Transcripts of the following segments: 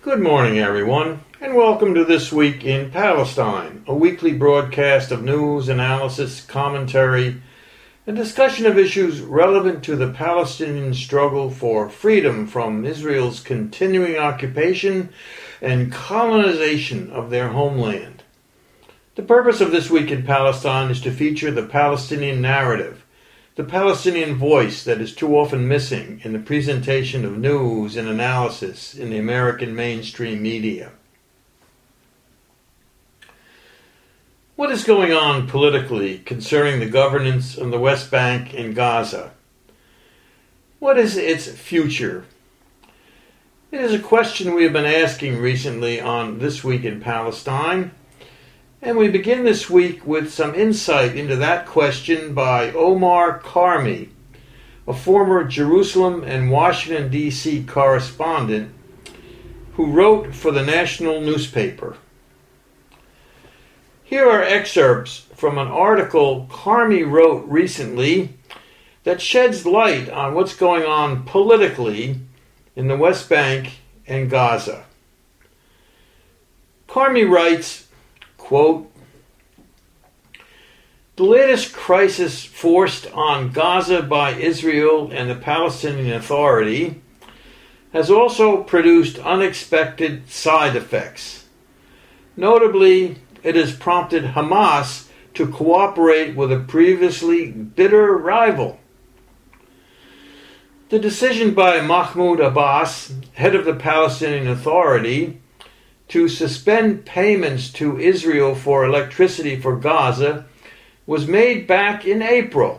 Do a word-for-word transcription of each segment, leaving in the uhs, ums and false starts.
Good morning, everyone, and welcome to This Week in Palestine, a weekly broadcast of news, analysis, commentary, and discussion of issues relevant to the Palestinian struggle for freedom from Israel's continuing occupation and colonization of their homeland. The purpose of This Week in Palestine is to feature the Palestinian narrative, the Palestinian voice that is too often missing in the presentation of news and analysis in the American mainstream media. What is going on politically concerning the governance of the West Bank and Gaza? What is its future? It is a question we have been asking recently on This Week in Palestine, and we begin this week with some insight into that question by Omar Karmi, a former Jerusalem and Washington, D C correspondent who wrote for the national newspaper. Here are excerpts from an article Karmi wrote recently that sheds light on what's going on politically in the West Bank and Gaza. Karmi writes, quote, "The latest crisis forced on Gaza by Israel and the Palestinian Authority has also produced unexpected side effects. Notably, it has prompted Hamas to cooperate with a previously bitter rival. The decision by Mahmoud Abbas, head of the Palestinian Authority, to suspend payments to Israel for electricity for Gaza was made back in April.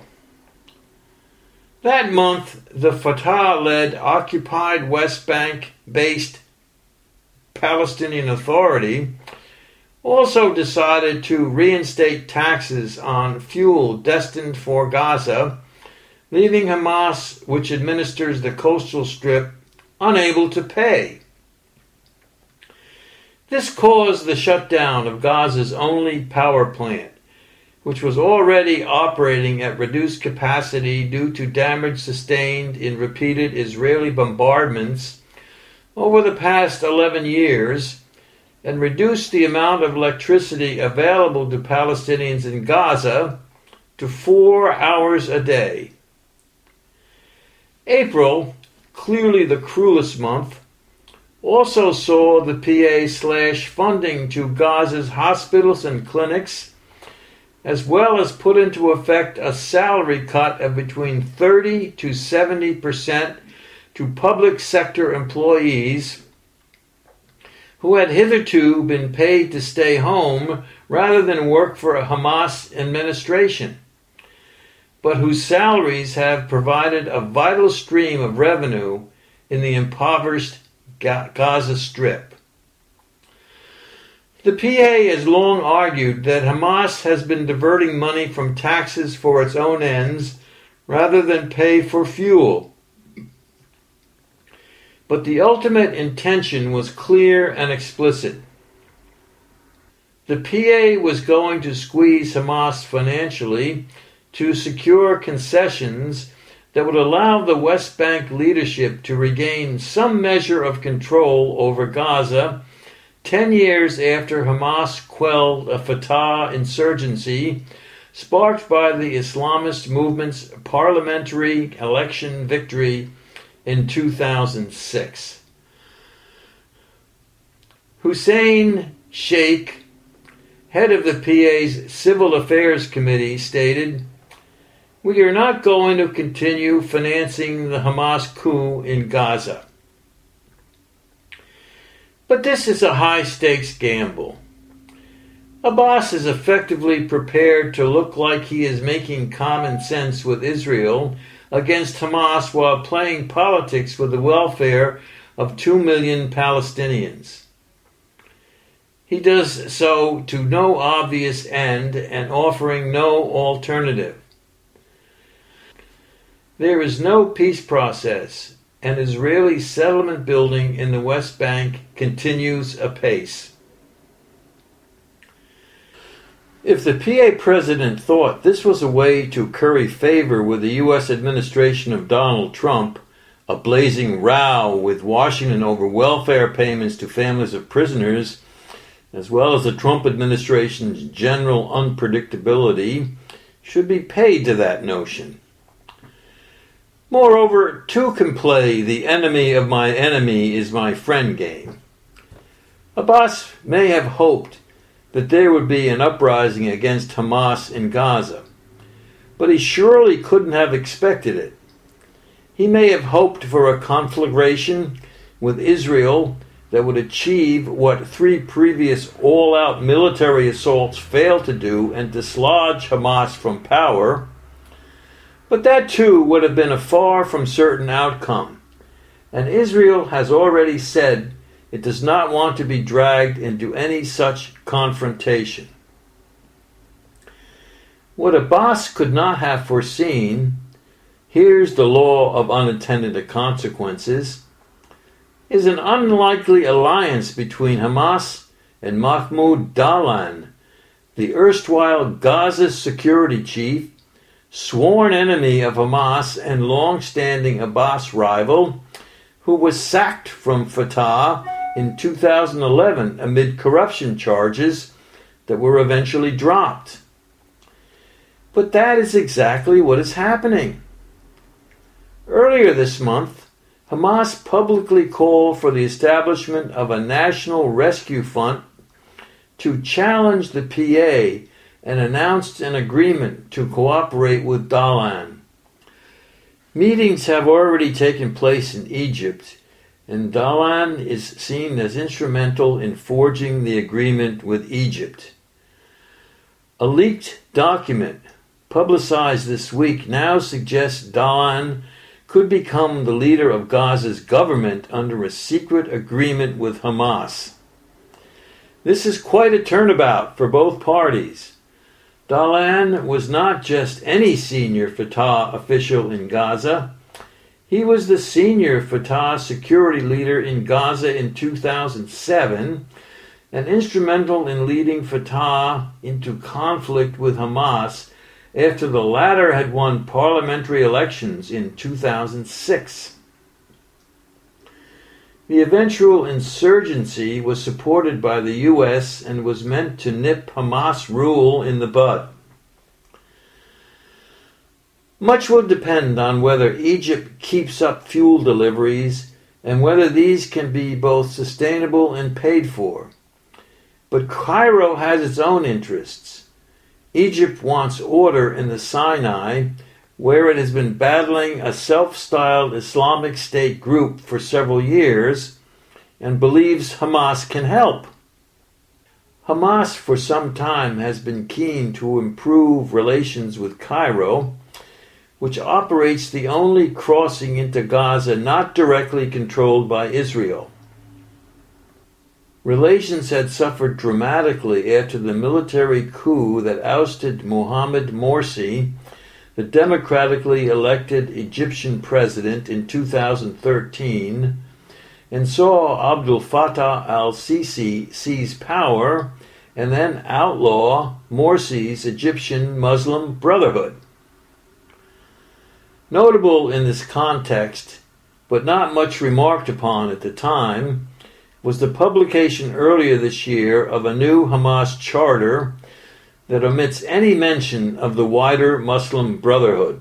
That month, the Fatah-led occupied West Bank-based Palestinian Authority also decided to reinstate taxes on fuel destined for Gaza, leaving Hamas, which administers the coastal strip, unable to pay. This caused the shutdown of Gaza's only power plant, which was already operating at reduced capacity due to damage sustained in repeated Israeli bombardments over the past eleven years, and reduced the amount of electricity available to Palestinians in Gaza to four hours a day. April, clearly the cruelest month, also saw the P A slash funding to Gaza's hospitals and clinics, as well as put into effect a salary cut of between thirty to seventy percent to public sector employees who had hitherto been paid to stay home rather than work for a Hamas administration, but whose salaries have provided a vital stream of revenue in the impoverished Gaza Strip. The P A has long argued that Hamas has been diverting money from taxes for its own ends rather than pay for fuel. But the ultimate intention was clear and explicit. The P A was going to squeeze Hamas financially to secure concessions that would allow the West Bank leadership to regain some measure of control over Gaza ten years after Hamas quelled a Fatah insurgency sparked by the Islamist movement's parliamentary election victory in two thousand six. Hussein Sheikh, head of the P A's Civil Affairs Committee, stated, "We are not going to continue financing the Hamas coup in Gaza." But this is a high-stakes gamble. Abbas is effectively prepared to look like he is making common sense with Israel against Hamas while playing politics with the welfare of two million Palestinians. He does so to no obvious end and offering no alternative. There is no peace process, and Israeli settlement building in the West Bank continues apace. If the P A president thought this was a way to curry favor with the U S administration of Donald Trump, a blazing row with Washington over welfare payments to families of prisoners, as well as the Trump administration's general unpredictability, should be paid to that notion. Moreover, two can play the enemy of my enemy is my friend game. Abbas may have hoped that there would be an uprising against Hamas in Gaza, but he surely couldn't have expected it. He may have hoped for a conflagration with Israel that would achieve what three previous all-out military assaults failed to do and dislodge Hamas from power, but that too would have been a far from certain outcome, and Israel has already said it does not want to be dragged into any such confrontation. What Abbas could not have foreseen, here's the law of unintended consequences, is an unlikely alliance between Hamas and Mahmoud Dahlan, the erstwhile Gaza security chief, sworn enemy of Hamas and long-standing Abbas rival, who was sacked from Fatah in two thousand eleven amid corruption charges that were eventually dropped. But that is exactly what is happening. Earlier this month, Hamas publicly called for the establishment of a national rescue fund to challenge the P A and announced an agreement to cooperate with Dahlan. Meetings have already taken place in Egypt, and Dahlan is seen as instrumental in forging the agreement with Egypt. A leaked document publicized this week now suggests Dahlan could become the leader of Gaza's government under a secret agreement with Hamas. This is quite a turnabout for both parties. Dahlan was not just any senior Fatah official in Gaza. He was the senior Fatah security leader in Gaza in two thousand seven and instrumental in leading Fatah into conflict with Hamas after the latter had won parliamentary elections in two thousand six. The eventual insurgency was supported by the U S and was meant to nip Hamas rule in the bud. Much will depend on whether Egypt keeps up fuel deliveries and whether these can be both sustainable and paid for. But Cairo has its own interests. Egypt wants order in the Sinai, where it has been battling a self-styled Islamic State group for several years and believes Hamas can help. Hamas for some time has been keen to improve relations with Cairo, which operates the only crossing into Gaza not directly controlled by Israel. Relations had suffered dramatically after the military coup that ousted Mohamed Morsi, the democratically elected Egyptian president, in two thousand thirteen, and saw Abdel Fattah al-Sisi seize power and then outlaw Morsi's Egyptian Muslim Brotherhood. Notable in this context, but not much remarked upon at the time, was the publication earlier this year of a new Hamas charter that omits any mention of the wider Muslim Brotherhood.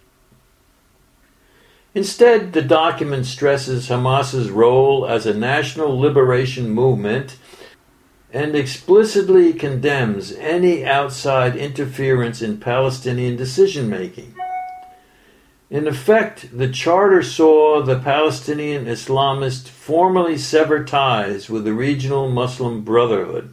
Instead, the document stresses Hamas's role as a national liberation movement and explicitly condemns any outside interference in Palestinian decision-making. In effect, the charter saw the Palestinian Islamists formally sever ties with the regional Muslim Brotherhood.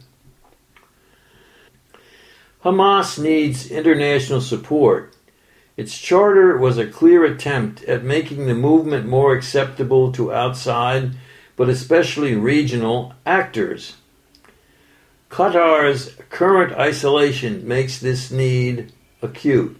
Hamas needs international support. Its charter was a clear attempt at making the movement more acceptable to outside, but especially regional, actors. Qatar's current isolation makes this need acute.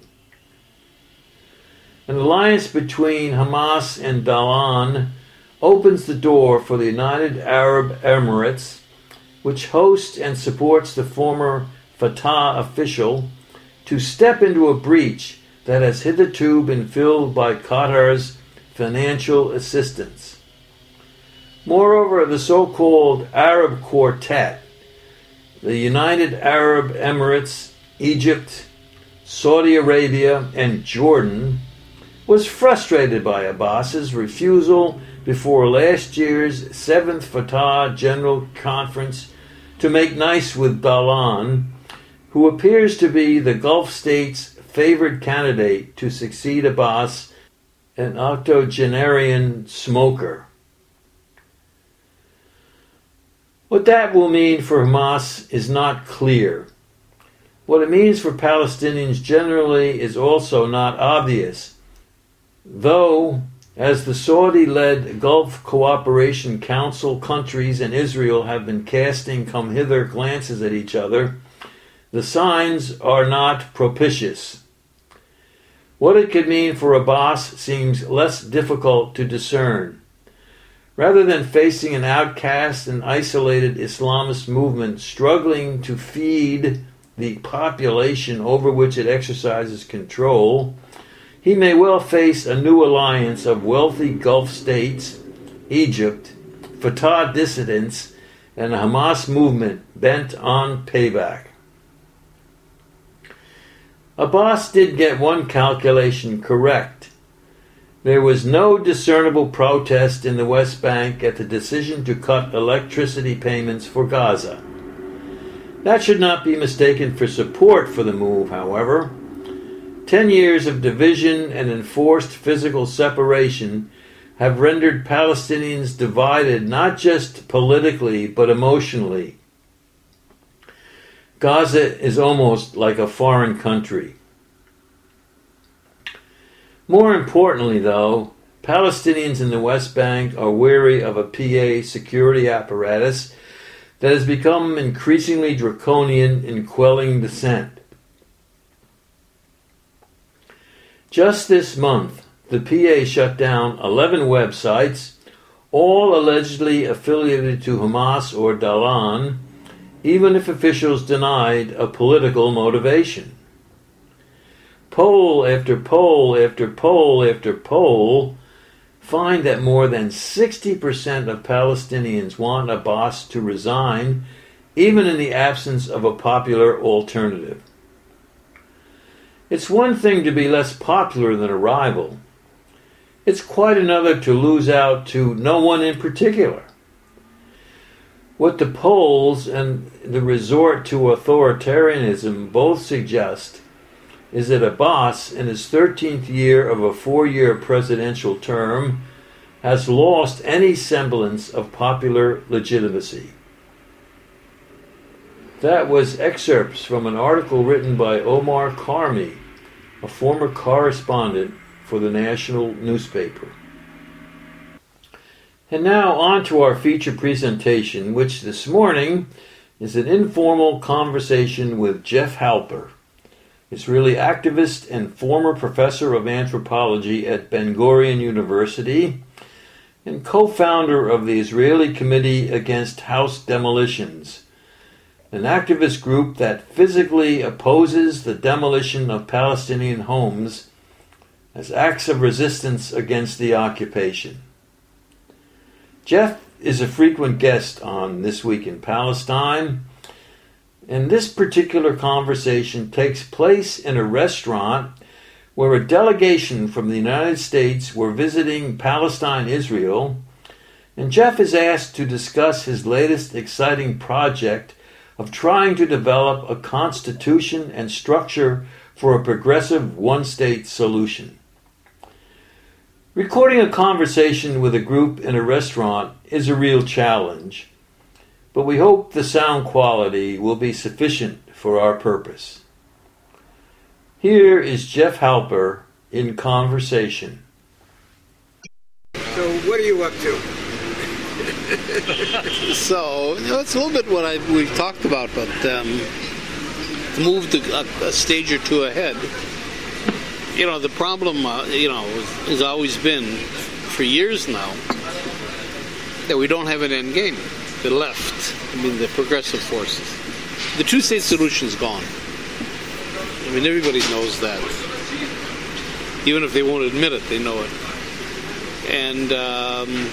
An alliance between Hamas and Dahlan opens the door for the United Arab Emirates, which hosts and supports the former Fatah official, to step into a breach that has hitherto been filled by Qatar's financial assistance. Moreover, the so-called Arab Quartet, the United Arab Emirates, Egypt, Saudi Arabia, and Jordan, was frustrated by Abbas's refusal before last year's seventh Fatah General Conference to make nice with Dahlan, who appears to be the Gulf state's favored candidate to succeed Abbas, an octogenarian smoker. What that will mean for Hamas is not clear. What it means for Palestinians generally is also not obvious, though, as the Saudi-led Gulf Cooperation Council countries and Israel have been casting come-hither glances at each other, the signs are not propitious. What it could mean for Abbas seems less difficult to discern. Rather than facing an outcast and isolated Islamist movement struggling to feed the population over which it exercises control, he may well face a new alliance of wealthy Gulf states, Egypt, Fatah dissidents, and a Hamas movement bent on payback. Abbas did get one calculation correct. There was no discernible protest in the West Bank at the decision to cut electricity payments for Gaza. That should not be mistaken for support for the move, however. Ten years of division and enforced physical separation have rendered Palestinians divided not just politically but emotionally. Gaza is almost like a foreign country. More importantly, though, Palestinians in the West Bank are weary of a P A security apparatus that has become increasingly draconian in quelling dissent. Just this month, the P A shut down eleven websites, all allegedly affiliated to Hamas or Dahlan, even if officials denied a political motivation. Poll after poll after poll after poll find that more than sixty percent of Palestinians want Abbas to resign, even in the absence of a popular alternative. It's one thing to be less popular than a rival. It's quite another to lose out to no one in particular. What the polls and the resort to authoritarianism both suggest is that Abbas, in his thirteenth year of a four-year presidential term, has lost any semblance of popular legitimacy. That was excerpts from an article written by Omar Karmi, a former correspondent for the national newspaper. And now on to our feature presentation, which this morning is an informal conversation with Jeff Halper, Israeli activist and former professor of anthropology at Ben-Gurion University and co-founder of the Israeli Committee Against House Demolitions, an activist group that physically opposes the demolition of Palestinian homes as acts of resistance against the occupation. Jeff is a frequent guest on This Week in Palestine, and this particular conversation takes place in a restaurant where a delegation from the United States were visiting Palestine, Israel, and Jeff is asked to discuss his latest exciting project of trying to develop a constitution and structure for a progressive one-state solution. Recording a conversation with a group in a restaurant is a real challenge, but we hope the sound quality will be sufficient for our purpose. Here is Jeff Halper in conversation. So what are you up to? So, you know, it's a little bit what I, we've talked about, but um, moved a, a stage or two ahead. You know, the problem, uh, you know, has always been, for years now, that we don't have an end game. The left, I mean, the progressive forces. The two-state solution's gone. I mean, everybody knows that. Even if they won't admit it, they know it. And um,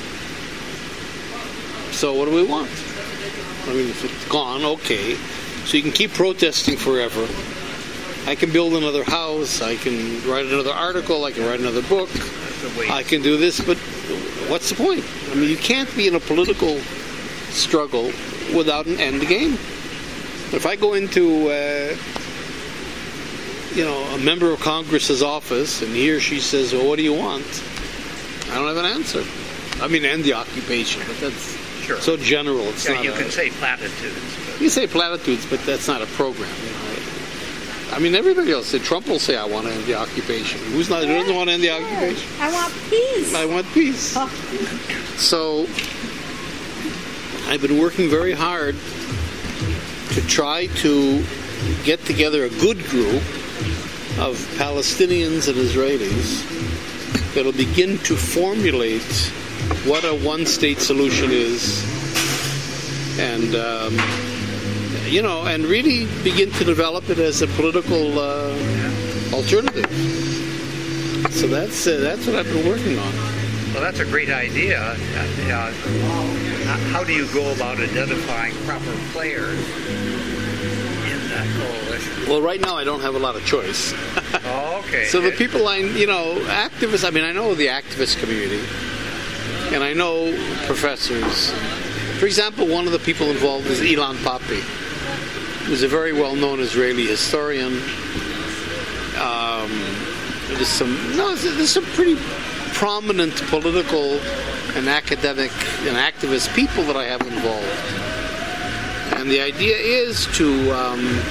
so what do we want? I mean, if it's gone, okay. So you can keep protesting forever. I can build another house. I can write another article. I can write another book. I can do this, but what's the point? I mean, you can't be in a political struggle without an end game. If I go into, uh, you know, a member of Congress's office and he or she says, well, what do you want? I don't have an answer. I mean, end the occupation, but that's sure. so general. It's yeah, not you a, can say platitudes. But... You say platitudes, but that's not a program. You know? I mean, everybody else said, Trump will say, I want to end the occupation. Who's not, who doesn't want to end the occupation? I want peace. I want peace. Oh. So, I've been working very hard to try to get together a good group of Palestinians and Israelis that will begin to formulate what a one-state solution is, and um, you know, and really begin to develop it as a political uh, alternative. So that's uh, that's what I've been working on. Well, that's a great idea. Uh, uh, how do you go about identifying proper players in that coalition? Well, right now I don't have a lot of choice. Oh, okay. So the people I, you know, activists, I mean, I know the activist community, and I know professors. For example, one of the people involved is Ilan Pappé, who's a very well-known Israeli historian. Um, there's some, no, there's some pretty prominent political and academic and activist people that I have involved. And the idea is to um,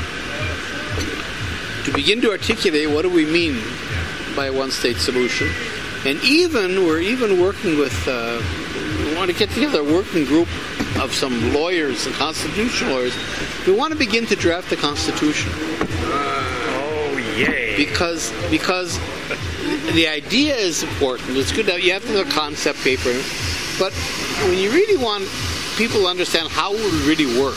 to begin to articulate what do we mean by a one-state solution. And even, we're even working with, uh, we want to get together a working group of some lawyers and constitutional lawyers. We want to begin to draft the Constitution. Oh, yay. Because, because the idea is important. It's good that you have to have a concept paper. But when you really want people to understand how it would really work,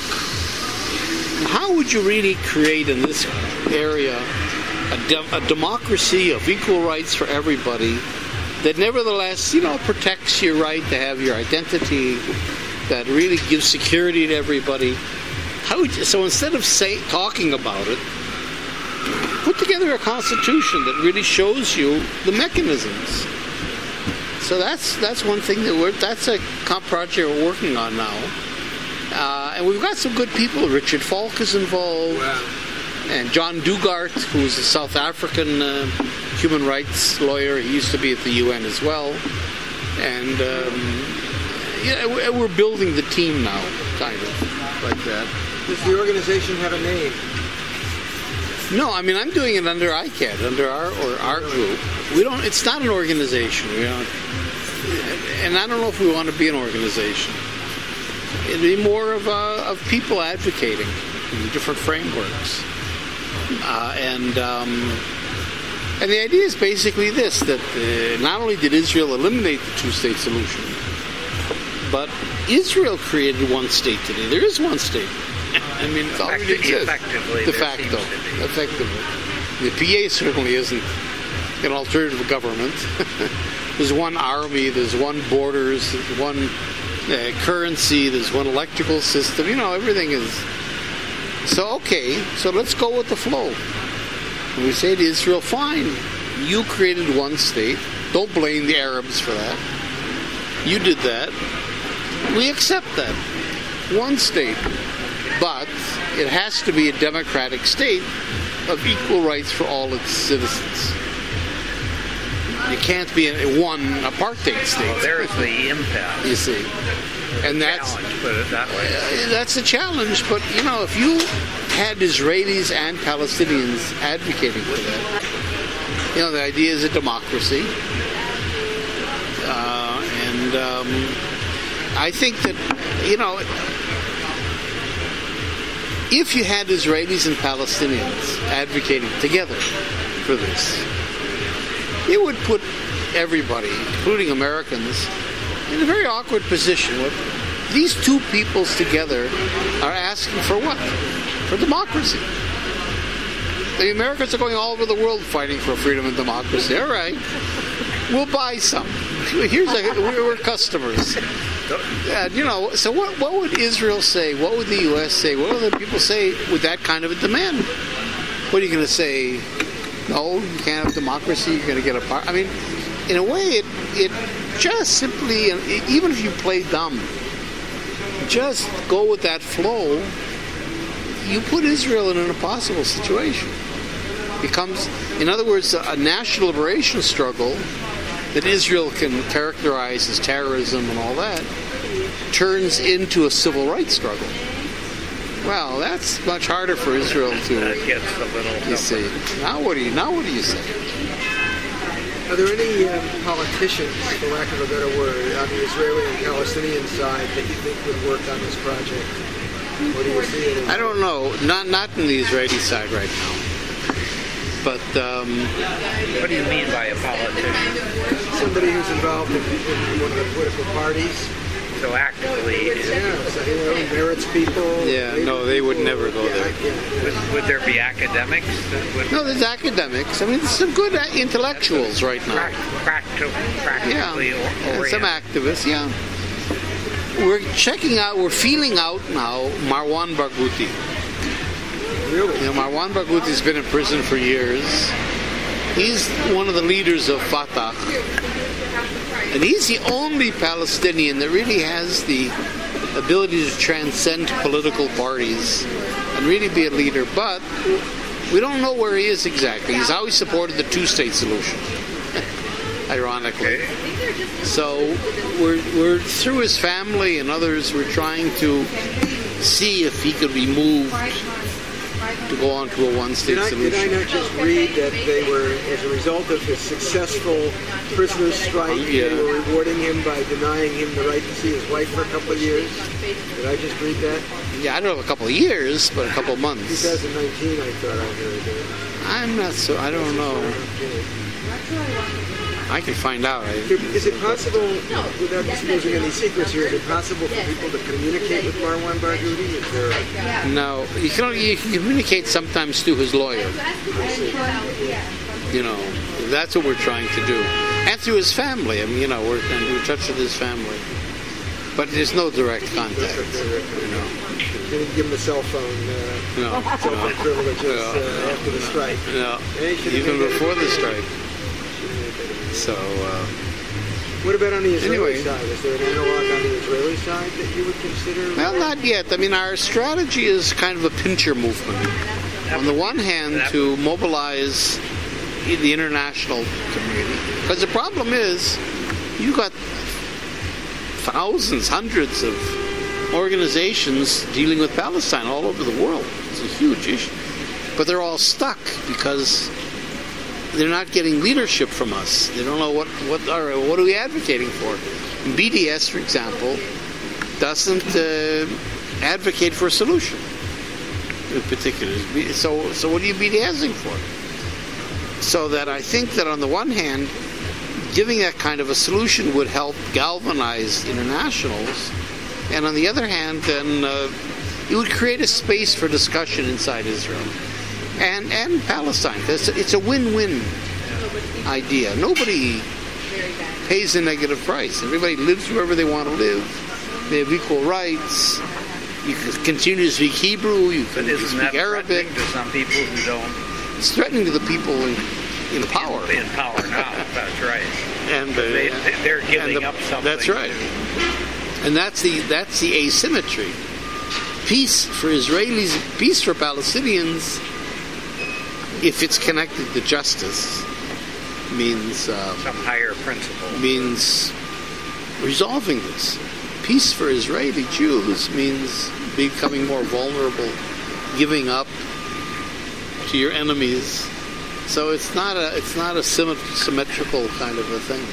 how would you really create in this area a, de- a democracy of equal rights for everybody that nevertheless, you know, protects your right to have your identity, that really gives security to everybody? How would you, so instead of say, talking about it, put together a constitution that really shows you the mechanisms. So that's that's one thing that we're, that's a comp project we're working on now. Uh, and we've got some good people. Richard Falk is involved. Wow. And John Dugard, who's a South African uh, human rights lawyer. He used to be at the U N as well. And um, yeah, we're building the team now, kind of, like that. Does the organization have a name? No, I mean, I'm doing it under I C A D, under our or our group. We don't. It's not an organization. We don't, and I don't know if we want to be an organization. It'd be more of a, of people advocating in different frameworks, uh, and um, and the idea is basically this: that uh, not only did Israel eliminate the two-state solution, but Israel created one state today. There is one state. I mean, it's already exists. Effectively, de facto, effectively. The P A certainly isn't an alternative government. There's one army, there's one borders, there's one uh, currency, there's one electrical system. You know, everything is. So, okay, so let's go with the flow. And we say to Israel, fine, you created one state. Don't blame the Arabs for that. You did that. We accept that. One state. But it has to be a democratic state of equal rights for all its citizens. You can't be a one apartheid state. Oh, there's the impasse. You see. And that's challenge, put it that way. Uh, that's a challenge, but you know, if you had Israelis and Palestinians advocating for that, you know, the idea is a democracy. Uh, and um, I think that, you know, if you had Israelis and Palestinians advocating together for this, it would put everybody, including Americans, in a very awkward position. Where these two peoples together are asking for what? For democracy. The Americans are going all over the world fighting for freedom and democracy. All right. we'll buy some. Here's a, we're, we're customers. Uh, you know, so what, what would Israel say? What would the U S say? What would the people say with that kind of a demand? What are you going to say? No, you can't have democracy. You're going to get a part. I mean, in a way, it it just simply, even if you play dumb, just go with that flow. You put Israel in an impossible situation. It becomes, in other words, a, a national liberation struggle that Israel can characterize as terrorism and all that turns into a civil rights struggle. Well, that's much harder for Israel to. That gets a little. You see, now what do you now what do you say? Are there any um, politicians, for lack of a better word, on the Israeli and Palestinian side that you think would work on this project? What do you see it as? I don't know. Not not in the Israeli side right now. But um, what do you mean by a politician? Somebody who's involved in, in one of the political parties. So actively, yeah, so, you know, merits people. Yeah, no, they would never go there. Yeah. Would, would there be academics? That would no, there's academics. I mean, there's some good intellectuals right now. Practical, practically yeah, and oriented. some activists. Yeah, we're checking out. We're feeling out now Marwan Barghouti. Really? You know, Marwan Barghouti's been in prison for years. He's one of the leaders of Fatah. And he's the only Palestinian that really has the ability to transcend political parties and really be a leader. But we don't know where he is exactly. He's always supported the two-state solution, ironically. So we're, we're through his family and others, we're trying to see if he could be moved to go on to a one-state did I, solution. Did I not just read that they were, as a result of his successful prisoner strike, yeah. they were rewarding him by denying him the right to see his wife for a couple of years? Did I just read that? Yeah, I don't know, a couple of years, but a couple of months. twenty nineteen, I thought I heard that. I'm not so, I don't know. I can find out. I, is it possible, without disclosing any secrets here, is it possible for people to communicate with Marwan Barghouti? Is there a... No, you can only you can communicate sometimes through his lawyer. You know, that's what we're trying to do, and through his family. I mean, you know, we're in touch with his family, but there's no direct contact. You know, didn't give him a cell phone. Uh, no, cell phone no. privileges no. uh, after the strike. No, Hey, even before the strike. So, uh, what about on the Israeli anyway. side? Is there an analog on the Israeli side that you would consider? Well, not yet. I mean, our strategy is kind of a pincher movement. On the one hand, to mobilize the international community, because the problem is, you've got thousands, hundreds of organizations dealing with Palestine all over the world. It's a huge issue, but they're all stuck because they're not getting leadership from us. They don't know what what are what are we advocating for. B D S, for example, doesn't uh, advocate for a solution in particular. So so what are you BDSing for? So that I think that on the one hand, giving that kind of a solution would help galvanize internationals, and on the other hand, then uh, it would create a space for discussion inside Israel. And and Palestine. It's a, it's a win-win idea. Nobody pays a negative price. Everybody lives wherever they want to live. They have equal rights. You can continue to speak Hebrew. You can but isn't speak that Arabic. threatening to some people who don't? It's threatening to the people in, in power. In, in power now. That's right. And uh, they, they're giving the, up something. That's right. And that's the that's the asymmetry. Peace for Israelis, peace for Palestinians, if it's connected to justice, means uh, some higher principle. Means resolving this. Peace for Israeli Jews means becoming more vulnerable, giving up to your enemies. So it's not a it's not a symmetrical kind of a thing.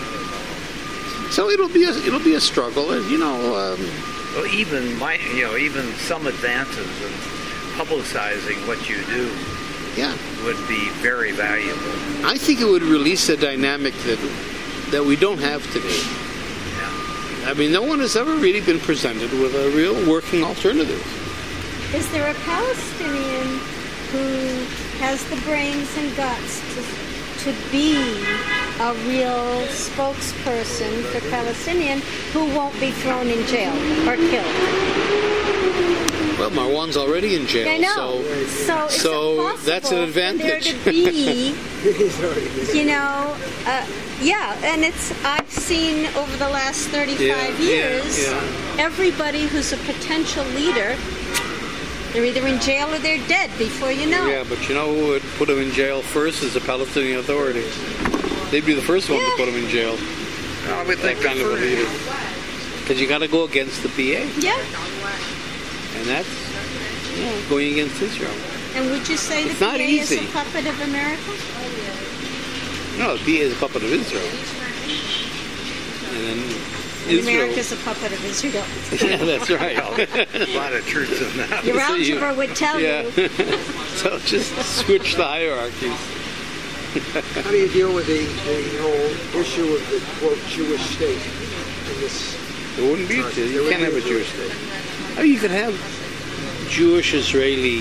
So it'll be a it'll be a struggle, and you know. Um, well, even my you know even some advances in publicizing what you do. Yeah, would be very valuable. I think it would release a dynamic that that we don't have today. Yeah. I mean, no one has ever really been presented with a real working alternative. Is there a Palestinian who has the brains and guts to, to be a real spokesperson for Palestinian who won't be thrown in jail or killed. Well, Marwan's already in jail. I know. So, So, it's so impossible that's an advantage. for there to be, He's already been. you know, uh, yeah, and it's I've seen over the last thirty-five Yeah, yeah, years, yeah. everybody who's a potential leader, they're either in jail or they're dead before you know Yeah, it. but you know who would put him in jail first is the Palestinian Authority. They'd be the first one Yeah. to put him in jail. I would That think kind of a leader. Because you got to go against the P A, Yeah, and that's you know, going against Israel. and would you say It's the not P A easy. is a puppet of America? No, the P A is a puppet of Israel. And then And Israel. America's a puppet of Israel. Yeah, that's right. a lot of truth in that. Your So you- algebra would tell yeah. you. So just switch the hierarchies. How do you deal with the, the whole issue of the, quote, Jewish state in this? It wouldn't be. There You would can't be have a a Jewish Jewish state. Oh, you could have Jewish Israeli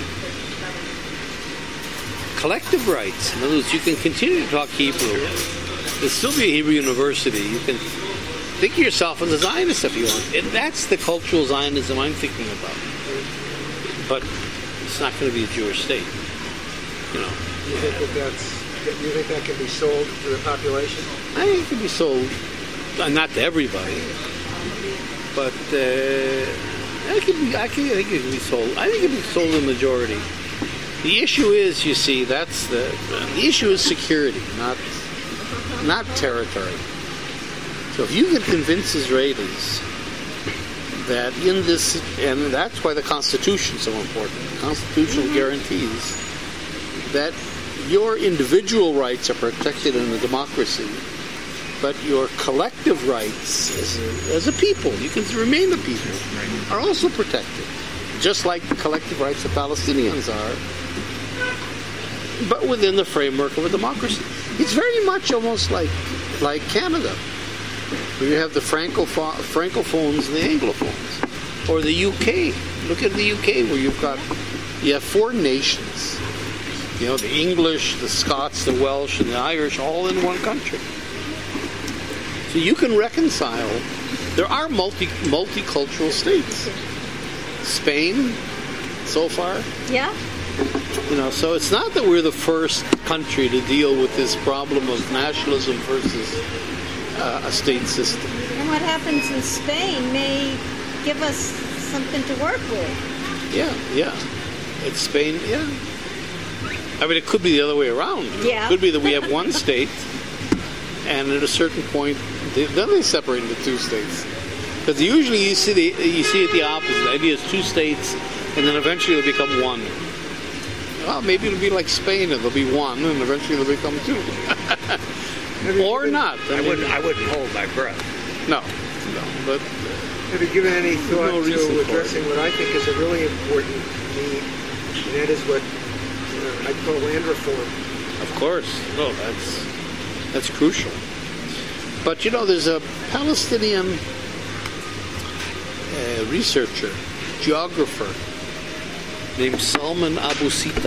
collective rights. In other words, you can continue to talk Hebrew. There'll still be a Hebrew university. You can think of yourself as a Zionist if you want. And that's the cultural Zionism I'm thinking about. But it's not going to be a Jewish state. You know, You think that that's? You think that can be sold to the population? I think it can be sold, uh, not to everybody, but uh, I, can be, I, can, I think it can be sold. I think it can be sold to the majority. The issue is, you see, that's the the issue is security, not not territory. So if you can convince Israelis that in this, and that's why the Constitution is so important, constitutional mm-hmm. guarantees that your individual rights are protected in a democracy, but your collective rights as a, as a people, you can remain a people, are also protected, just like the collective rights of Palestinians are, but within the framework of a democracy. It's very much almost like like Canada, where you have the Francopho- Francophones and the Anglophones, or the U K. Look at the U K, where you've got you have four nations. You know, the English, the Scots, the Welsh, and the Irish, all in one country. So you can reconcile. There are multi multicultural states. Spain, so far. Yeah. You know, so it's not that we're the first country to deal with this problem of nationalism versus uh, a state system. And what happens in Spain may give us something to work with. Yeah, yeah. It's Spain, yeah. I mean, it could be the other way around. You know? Yeah. It could be that we have one state, and at a certain point, they, then they separate into two states. Because usually you see the you see it the opposite. The idea is two states, and then eventually they'll become one. Well, maybe it'll be like Spain, and there'll be one, and eventually they'll become two. Or not. I, I mean, wouldn't. I wouldn't hold my breath. No, no. But Have you given any thought No reason for to it. addressing what I think is a really important need, and that is what uh, I'd call land reform? of course, no, that's that's crucial. But you know, there's a Palestinian uh, researcher, geographer, named Salman Abu Sita,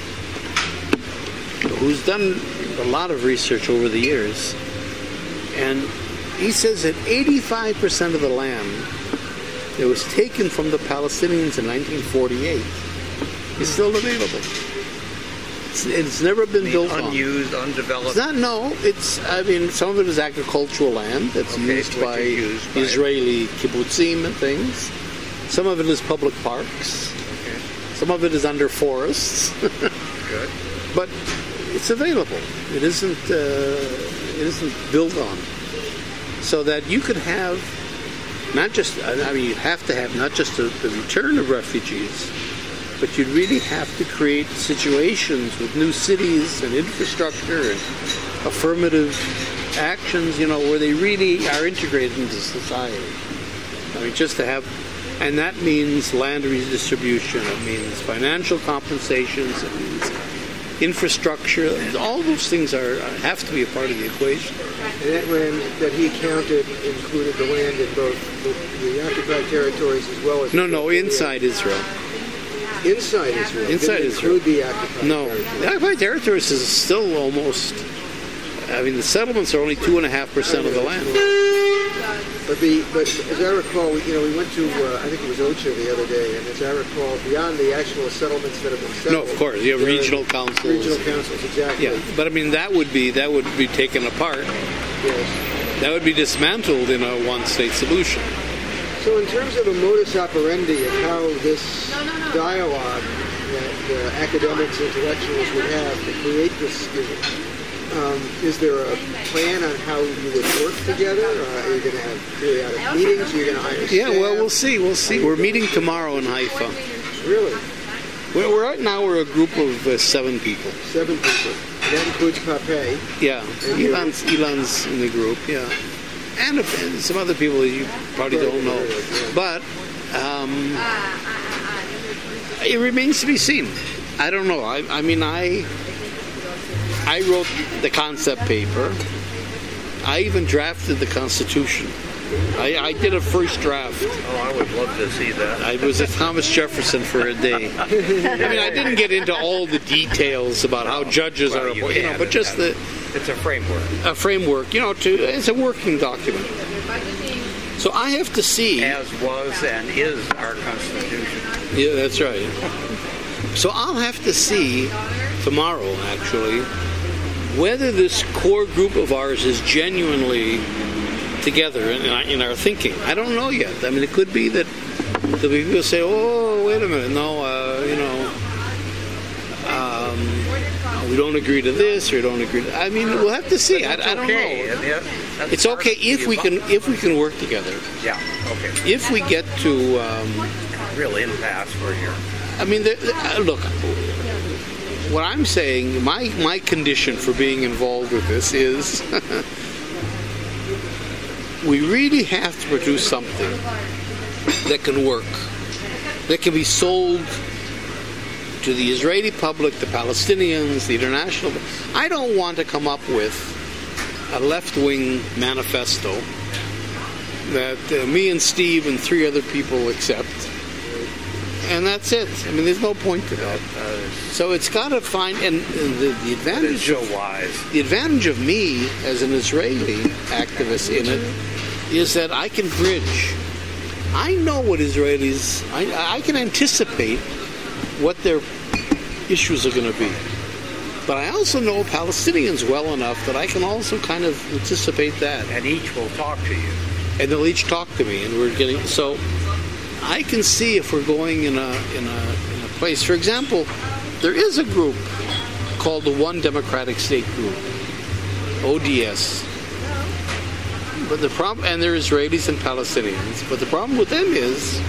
who's done a lot of research over the years, and he says that eighty-five percent of the land that was taken from the Palestinians in nineteen forty-eight is still available. It's, it's never been I mean, built on. unused, undeveloped. It's not, no, it's, I mean, some of it is agricultural land that's Okay, used, which by is used by- Israeli kibbutzim and things. Some of it is public parks. Okay, Some of it is under forests. good. But it's available. It isn't, uh, it isn't built on. So that you could have not just, I mean, you'd have to have not just the, the return of refugees, but you'd really have to create situations with new cities and infrastructure and affirmative actions, you know, where they really are integrated into society. I mean, just to have, and that means land redistribution, it means financial compensations, it means infrastructure. All those things are have to be a part of the equation. And that land that he counted included the land in both the, the occupied territories as well as... No, no, inside Israel. Inside Israel. Inside Didn't Israel. include the occupied No, territories. the occupied territories is still almost I mean, the settlements are only two and a half percent of the land. But the but as I recall, we, you know, we went to uh, I think it was Ocha the other day, and as I recall, beyond the actual settlements that have been settled, No, of course, you have there are regional councils. Regional councils, exactly. Yeah, but I mean, that would be that would be taken apart. Yes. That would be dismantled in a one-state solution. So in terms of a modus operandi of how this dialogue that uh, academics, intellectuals would have to create this scheme, um, is there a plan on how you would work together? Uh, are you going to have periodic meetings? Are you going to hire staff? Yeah, well, we'll see. We'll see. We're meeting tomorrow in Haifa. Really? We're, we're right now we're a group of uh, seven people. Seven people. And that includes Pape. Yeah, Elon's, Elon's in the group. Yeah, and, a, and some other people that you probably don't know. But um, it remains to be seen. I don't know. I, I mean, I I wrote the concept paper. I even drafted the Constitution. I, I did a first draft. Oh, I would love to see that. I was at Thomas Jefferson for a day. I mean, I didn't get into all the details about how judges Well, are, you you know, can. but just the It's a framework. a framework, you know, to it's a working document. So I have to see. As was and is our Constitution. Yeah, that's right. So I'll have to see tomorrow, actually, whether this core group of ours is genuinely together in our, in our thinking. I don't know yet. I mean, it could be that there'll be people say, "Oh, wait a minute, no, uh, you know, um, we don't agree to this, or we don't agree to." I mean, we'll have to see. I, I don't okay. know. Yeah, that's It's part okay of if the we can above- if we can work together. Yeah. Okay. If we get to, um, Real impasse for here. I mean, the, the, uh, look. What I'm saying, my my condition for being involved with this is we really have to produce something that can work, that can be sold to the Israeli public, the Palestinians, the international. I don't want to come up with a left-wing manifesto that uh, me and Steve and three other people accept. And that's it. I mean, there's no point to that. So it's got to find, and, and the, the advantage so of wise. the advantage of me as an Israeli activist in it is that I can bridge. I know what Israelis. I, I can anticipate what their issues are going to be, but I also know Palestinians well enough that I can also kind of anticipate that. And each will talk to you. And they'll each talk to me, and we're getting so. I can see if we're going in a in a in a place. For example, there is a group called the One Democratic State Group, O D S. But the problem, and they're Israelis and Palestinians. But the problem with them is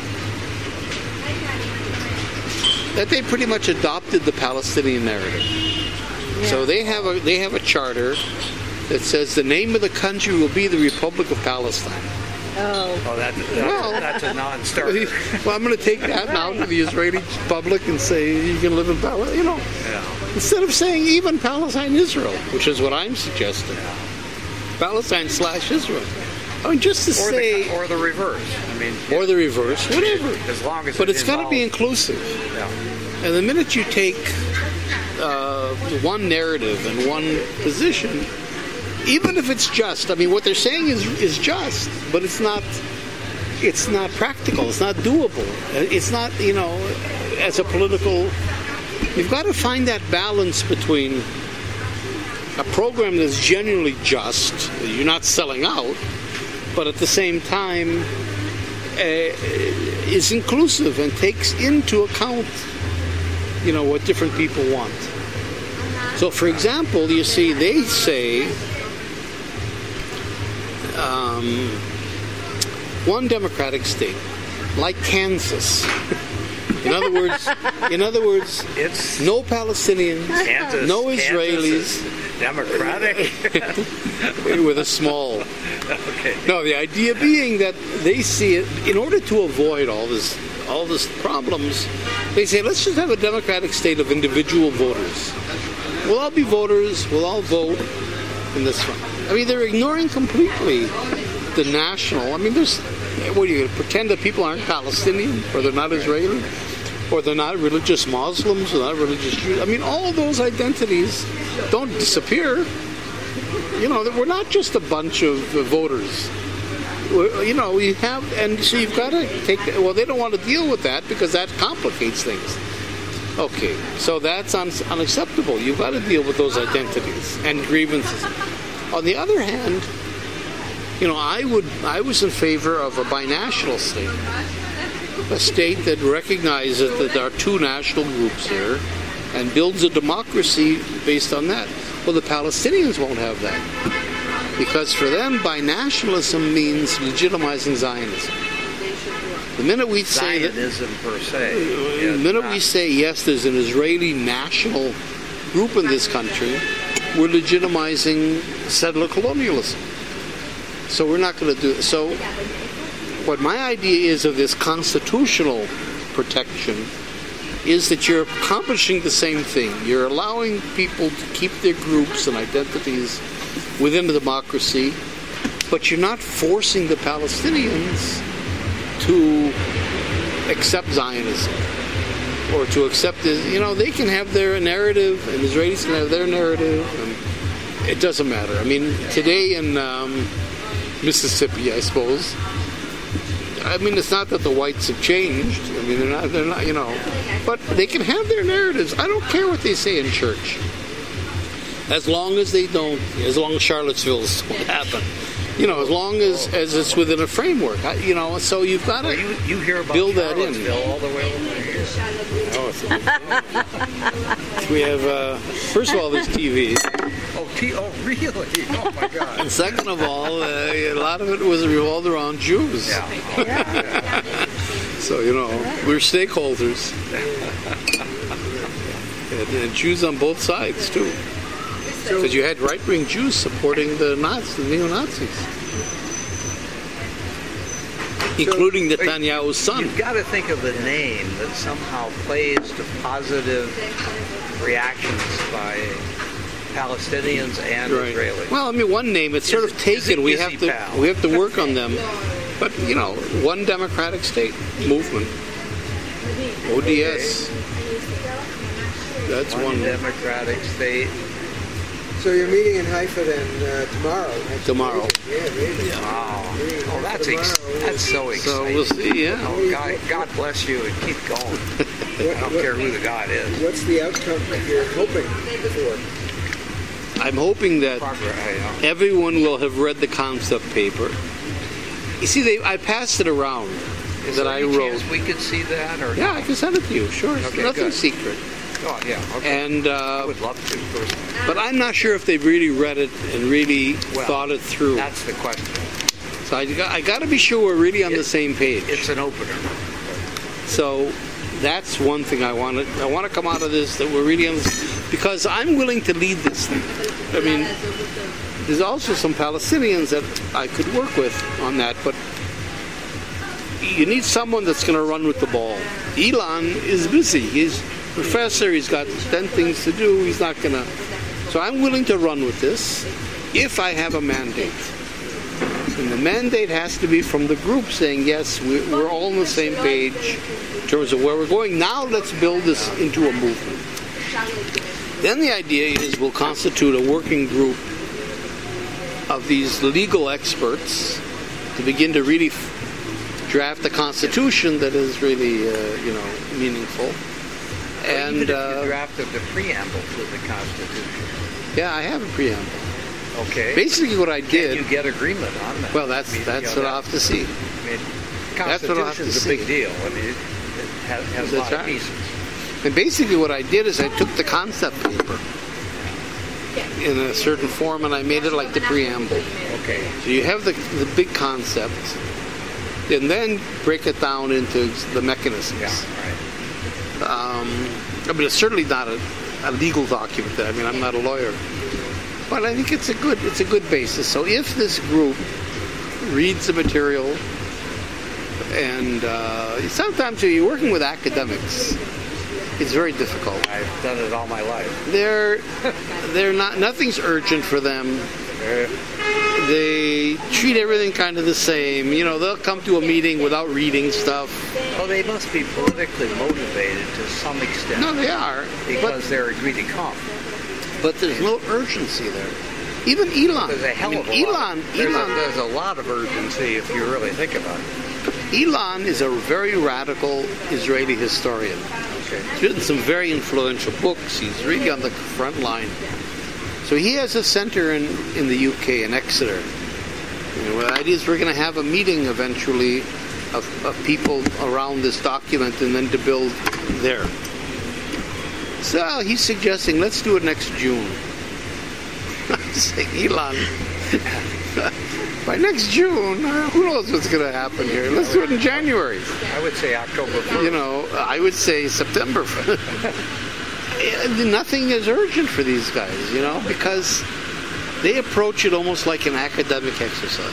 that they pretty much adopted the Palestinian narrative. Yeah. So they have a they have a charter that says the name of the country will be the Republic of Palestine. Oh. Oh, that, that, Well, that's a non-starter. Well, I'm going to take that now to the Israeli public and say you can live in Palestine. You know, Yeah. instead of saying even Palestine, Israel, which is what I'm suggesting. Palestine slash Israel. I mean, just to Or say, the, or the reverse. I mean, or the reverse, whatever. as long as But it it's got to be involves- inclusive. Yeah. And the minute you take uh, one narrative and one position, even if it's just, I mean, what they're saying is is just, but it's not. It's not practical. It's not doable. It's not, you know, as a political. You've got to find that balance between a program that's genuinely just, you're not selling out, but at the same time uh, is inclusive and takes into account, you know, what different people want. So, for example, you see, they say um, one democratic state, like Kansas. In other words, in other words, It's no Palestinians, Kansas, no Kansas Israelis, is Democratic. with a small. Okay. No, the idea being that they see it, in order to avoid all this, all this problems, they say, let's just have a democratic state of individual voters. We'll all be voters, we'll all vote in this one. I mean, they're ignoring completely the national. I mean, there's, what are you going to pretend that people aren't Palestinian, or they're not Israeli, or they're not religious Muslims, or not religious Jews? I mean, all those identities don't disappear. You know, we're not just a bunch of uh, voters. We're, you know, we have, and so you've got to take. Well, they don't want to deal with that because that complicates things. Okay, so that's un- unacceptable. You've got to deal with those identities and grievances. On the other hand, you know, I would, I was in favor of a binational state, a state that recognizes that there are two national groups here, and builds a democracy based on that. Well, the Palestinians won't have that, because for them, binationalism means legitimizing Zionism. The minute we say Zionism that, per se. the minute we say yes, there's an Israeli national group in this country, we're legitimizing settler colonialism. So we're not going to do it. So what my idea is of this constitutional protection is that you're accomplishing the same thing. You're allowing people to keep their groups and identities within the democracy, but you're not forcing the Palestinians to accept Zionism or to accept this. You know, they can have their narrative, and Israelis can have their narrative, and it doesn't matter. I mean, today in um, Mississippi, I suppose, I mean, it's not that the whites have changed. I mean, they're not, they're not, you know, but they can have their narratives. I don't care what they say in church, as long as they don't, as long as Charlottesville's won't happen. You know, as long as, as it's within a framework, I, you know. So you've got to well, you, you hear about build that in. all the way over here. Oh, it's, we have. Uh, first of all, there's T V. Oh, T- oh, really? Oh my God! And second of all, uh, a lot of it was revolved around Jews. Yeah. Oh, yeah. So you know, we're stakeholders, and, and Jews on both sides too. Because you had right-wing Jews supporting the Nazis, the neo-Nazis, including Netanyahu's son. You've got to think of a name that somehow plays to positive reactions by Palestinians and right. Israelis. Well, I mean, one name, it's sort Is of it- taken. is it We Izzy have to Pal? we have to work on them. But you know, one democratic state movement, O D S. That's One one. democratic state. So you're meeting in Haifa then uh, tomorrow? That's Tomorrow. amazing. Yeah, amazing. Wow. Meeting in Oh, Haifa that's ex- tomorrow. that's so So exciting. we'll see. Yeah. Oh, God, God bless you and keep going. I don't care who the God is. What's the outcome that you're hoping for? I'm hoping that Barbara, I know. everyone will have read the concept paper. You see, they, I passed it around Is that there I any wrote. chance we could see that? Or Yeah, I can send it to you. Sure, it's Okay, nothing good. secret. Oh, yeah. Okay. And I uh, would love to, personally. but I'm not sure if they've really read it and really Well, thought it through. That's the question. So I got, I got to be sure we're really on It- the same page. It's an opener. So that's one thing I want to. I want to come out of this that we're really on this, because I'm willing to lead this thing. I mean, there's also some Palestinians that I could work with on that, but you need someone that's going to run with the ball. Elon is busy. He's a professor. He's got ten things to do. He's not going to. So I'm willing to run with this if I have a mandate. And the mandate has to be from the group saying, yes, we- we're all on the same page in terms of where we're going. Now let's build this into a movement. Then the idea is we'll constitute a working group of these legal experts to begin to really f- draft a constitution that is really, uh, you know, meaningful. Even And if you uh, drafted the preamble to the Constitution. yeah, I have a preamble. Okay. Basically, what I Can did. you get agreement on that? Well, that's I mean, that's you know, what I'll have to see. I mean, That's what I'll have to Constitution's a see. big deal. I mean, it, it has, has a That's lot of right. pieces. And basically what I did is I took the concept paper in a certain form and I made it like the preamble. Okay. So you have the, the big concept and then break it down into the mechanisms. Yeah, right. Um, I mean, it's certainly not a, a legal document. I mean, I'm not a lawyer. But I think it's a good it's a good basis. So if this group reads the material, and uh, sometimes when you're working with academics, it's very difficult. I've done it all my life. They're they're not nothing's urgent for them. Uh, They treat everything kind of the same. You know, they'll come to a meeting without reading stuff. well, they must be politically motivated to some extent. No, they are. because But, they're agreed to come. but there's no urgency there. Even Elon. There's a hell I mean, of a lot. Elon, There's, Elon, a, there's a lot of urgency if you really think about it. Elon is a very radical Israeli historian. Okay. He's written some very influential books. He's really on the front line. So he has a center in, in the U K, in Exeter. You know, the idea is we're going to have a meeting eventually of, of people around this document and then to build there. So he's suggesting, let's do it next June. I'm saying, Elon, by next June, uh, who knows what's going to happen here? Let's do it in January. I would say October first. You know, I would say September. Nothing is urgent for these guys, you know, because they approach it almost like an academic exercise.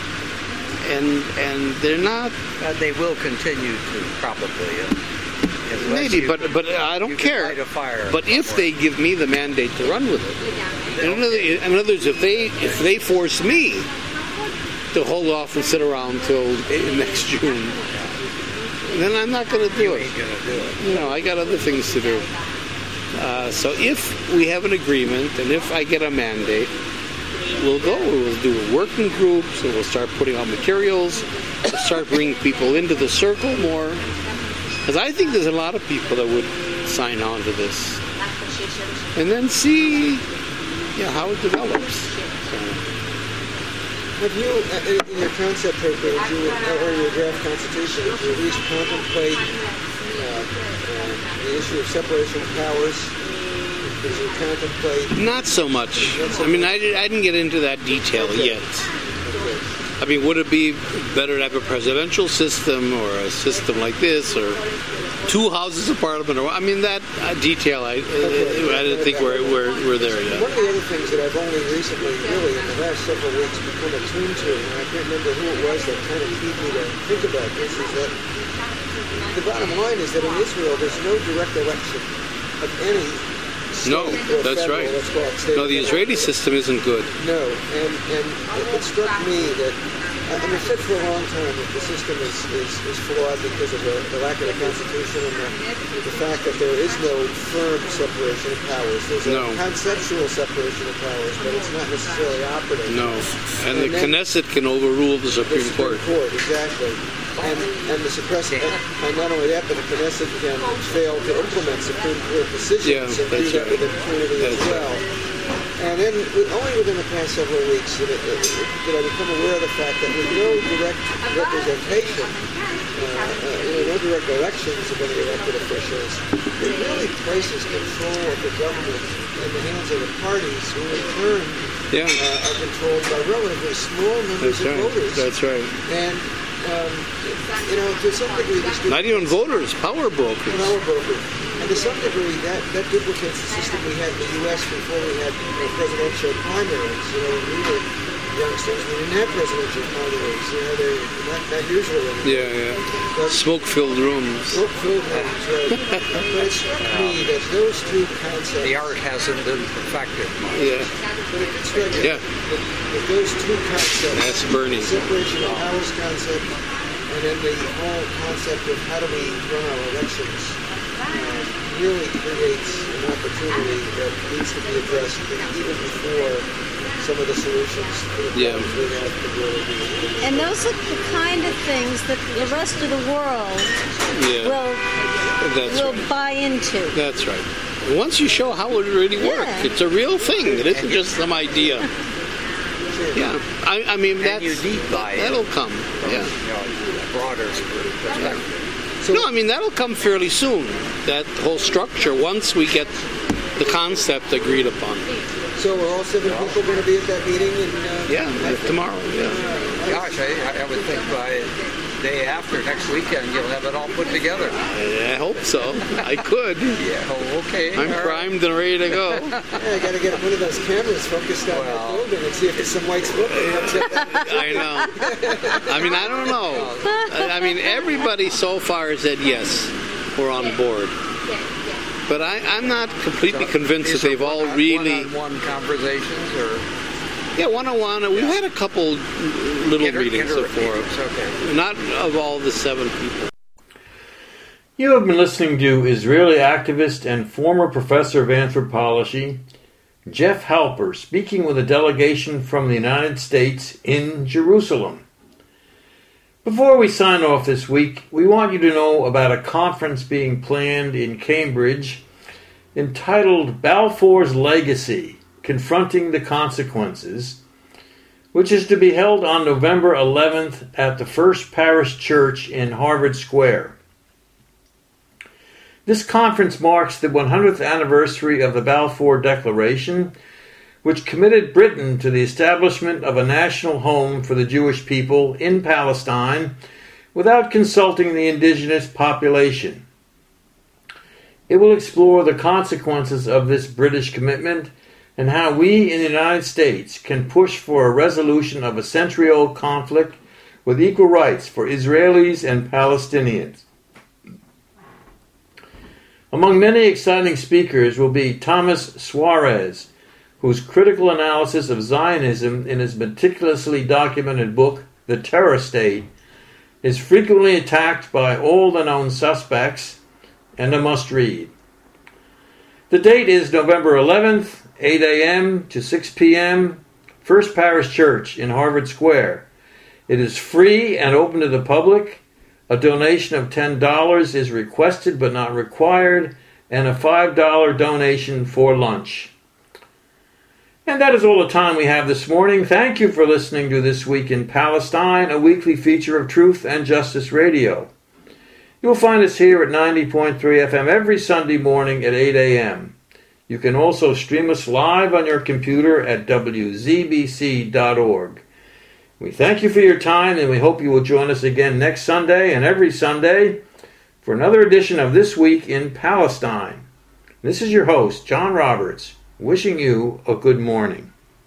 And and they're not... Uh, they will continue to, probably. Uh, maybe, you, but but I don't you care. Light a fire but if somewhere. they give me the mandate to run with it, in other, in other words, if they if they force me to hold off and sit around till next June, then I'm not going to do you it. ain't going to do it. You know, I got other things to do. Uh, so if we have an agreement and if I get a mandate, we'll go. We'll do working groups and we'll start putting out materials. We'll start bringing people into the circle more. Because I think there's a lot of people that would sign on to this. And then see you know, how it develops. So. Have you, uh, in your concept paper, did you, or your draft constitution, did you at least contemplate uh, uh, the issue of separation of powers? Did you contemplate... Not so much. I mean, I, I didn't get into that detail okay. yet. Okay. I mean, would it be better to have a presidential system or a system like this, or two houses of parliament? Or I mean, that uh, detail, I, Okay. uh, I didn't think we're, we're, we're there yet. One of the other things that I've only recently, really, in the last several weeks, become attuned to, and I can't remember who it was that kind of keyed me to think about this, is that the bottom line is that in Israel, there's no direct election of any state No, or that's federal, right. let's call it state No, the Israeli system isn't good. No, and, and it, it struck me that, I mean, I've said for a long time that the system is, is, is flawed because of the, the lack of the Constitution and the, the fact that there is no firm separation of powers. There's a No. conceptual separation of powers, but it's not necessarily operative. No. And the And then- Knesset can overrule the The Supreme Supreme Court. Court, exactly. And, and the suppress, and, and not only that, but the Knesset can fail to implement Supreme Court decisions Yeah, and do that's that right. with impunity as That's well. And then, with, only within the past several weeks did, it, did I become aware of the fact that with no direct representation, uh, uh, you know, no direct elections of any elected officials, it really places control of the government in the hands of the parties, who in turn Yeah. uh, are controlled by relatively small numbers That's of right. voters. That's right. And, um, you know, to some degree, this Not even voters, power brokers. power broker. And to some degree, that, that duplicates the system we had in the U S before we had you know, presidential primaries. You know, when we were youngsters, we didn't have presidential primaries. You know, they're not, not usually. Yeah, yeah. But Smoke-filled rooms. smoke filled rooms, right. But it struck me that those two concepts. The art hasn't been perfected. Yeah. But it did strike me Yeah. that, that those two concepts. That's Bernie. The separation of powers concept, and then the whole concept of how do we run our elections, uh, really creates an opportunity that needs to be addressed even before some of the solutions to the Yeah. problems we have can really be. And those are the kind of things that the rest of the world Yeah. will That's will right. buy into. That's right. Once you show how it really works, Yeah. it's a real thing. It isn't just some idea. Yeah. I, I mean, that's, And you need buy-in. that'll come. From, Yeah. you know, a broader perspective. So, No, I mean, that'll come fairly soon. That whole structure, once we get the concept agreed upon. so are all seven people going to be at that meeting? In, uh, Yeah, tomorrow. Yeah. Gosh, I, I would think by day after next weekend you'll have it all put together. I hope so. I could. Yeah, oh, okay. I'm all right. primed and ready to go. Yeah, I got to get one of those cameras focused on Well. that building and see if there's some white smoke coming up that. I know. I mean, I don't know. I mean, everybody so far has said yes, we're on board. But I, I'm not completely convinced that These are they've all one- really... one-on-one conversations or Yeah, one-on-one. We've had a couple little inter- meetings inter- before. meetings, okay. Not of all the seven people. You have been listening to Israeli activist and former professor of anthropology, Jeff Halper, speaking with a delegation from the United States in Jerusalem. Before we sign off this week, we want you to know about a conference being planned in Cambridge entitled Balfour's Legacy, Confronting the Consequences, which is to be held on November eleventh at the First Parish Church in Harvard Square. This conference marks the one hundredth anniversary of the Balfour Declaration, which committed Britain to the establishment of a national home for the Jewish people in Palestine without consulting the indigenous population. It will explore the consequences of this British commitment and how we in the United States can push for a resolution of a century-old conflict with equal rights for Israelis and Palestinians. Among many exciting speakers will be Thomas Suarez, whose critical analysis of Zionism in his meticulously documented book, The Terror State, is frequently attacked by all the known suspects and a must-read. The date is November eleventh, eight a.m. to six p.m., First Parish Church in Harvard Square. It is free and open to the public. A donation of ten dollars is requested but not required, and a five dollars donation for lunch. And that is all the time we have this morning. Thank you for listening to This Week in Palestine, a weekly feature of Truth and Justice Radio. You'll find us here at ninety point three F M every Sunday morning at eight a.m. You can also stream us live on your computer at w z b c dot org. We thank you for your time, and we hope you will join us again next Sunday and every Sunday for another edition of This Week in Palestine. This is your host, John Roberts, wishing you a good morning.